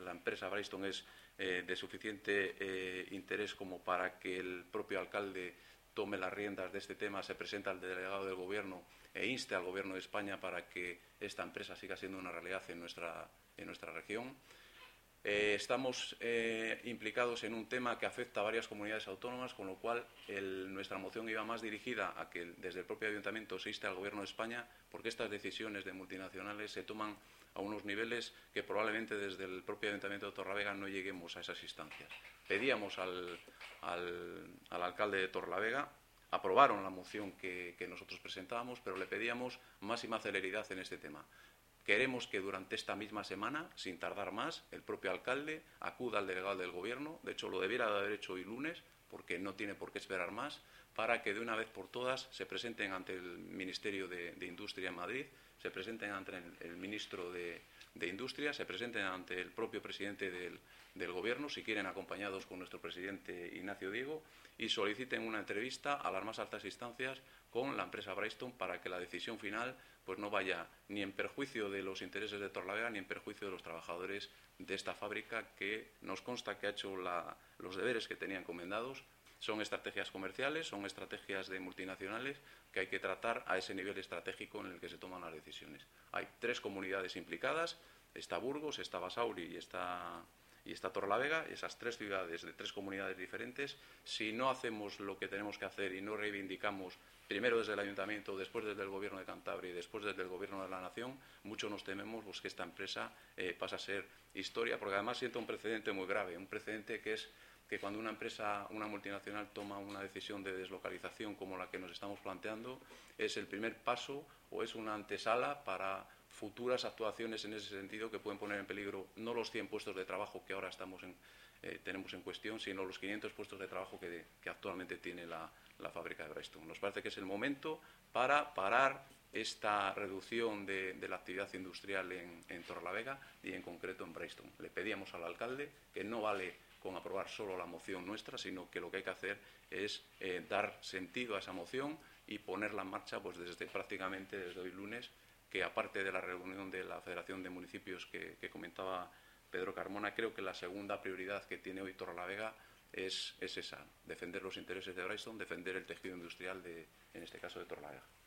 la empresa Brightstone es de suficiente interés como para que el propio alcalde tome las riendas de este tema, se presenta al delegado del Gobierno e inste al Gobierno de España para que esta empresa siga siendo una realidad en nuestra región. Estamos implicados en un tema que afecta a varias comunidades autónomas, con lo cual nuestra moción iba más dirigida a que desde el propio Ayuntamiento se inste al Gobierno de España, porque estas decisiones de multinacionales se toman a unos niveles que probablemente desde el propio Ayuntamiento de Torrelavega no lleguemos a esas instancias. Pedíamos al alcalde de Torrelavega, aprobaron la moción que nosotros presentábamos, pero le pedíamos máxima celeridad en este tema. Queremos que durante esta misma semana, sin tardar más, el propio alcalde acuda al delegado del Gobierno, de hecho lo debiera de haber hecho hoy lunes, porque no tiene por qué esperar más, para que de una vez por todas se presenten ante el Ministerio de Industria en Madrid, se presenten ante el ministro de Industria, se presenten ante el propio presidente del Gobierno, si quieren acompañados con nuestro presidente Ignacio Diego, y soliciten una entrevista a las más altas instancias con la empresa Brightstone para que la decisión final pues no vaya ni en perjuicio de los intereses de Torrelavega ni en perjuicio de los trabajadores de esta fábrica, que nos consta que ha hecho los deberes que tenía encomendados. Son estrategias comerciales, son estrategias de multinacionales que hay que tratar a ese nivel estratégico en el que se toman las decisiones. Hay 3 comunidades implicadas, está Burgos, está Basauri y está Torrelavega, esas 3 ciudades de 3 comunidades diferentes. Si no hacemos lo que tenemos que hacer y no reivindicamos, primero desde el Ayuntamiento, después desde el Gobierno de Cantabria y después desde el Gobierno de la Nación, mucho nos tememos pues, que esta empresa pase a ser historia, porque además sienta un precedente muy grave, un precedente que es que cuando una empresa, una multinacional, toma una decisión de deslocalización como la que nos estamos planteando, es el primer paso o es una antesala para futuras actuaciones en ese sentido que pueden poner en peligro no los 100 puestos de trabajo que ahora tenemos en cuestión, sino los 500 puestos de trabajo que actualmente tiene la fábrica de Brightstone. Nos parece que es el momento para parar esta reducción de la actividad industrial en Torrelavega y en concreto en Brightstone. Le pedíamos al alcalde que no vale con aprobar solo la moción nuestra, sino que lo que hay que hacer es dar sentido a esa moción y ponerla en marcha pues prácticamente desde hoy lunes, que aparte de la reunión de la Federación de Municipios que comentaba Pedro Carmona, creo que la segunda prioridad que tiene hoy Torrelavega es esa, defender los intereses de Brightstone, defender el tejido industrial en este caso de Torrelavega.